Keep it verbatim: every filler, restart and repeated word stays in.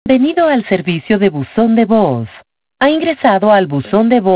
Bienvenido al servicio de buzón de voz. Ha ingresado al buzón de voz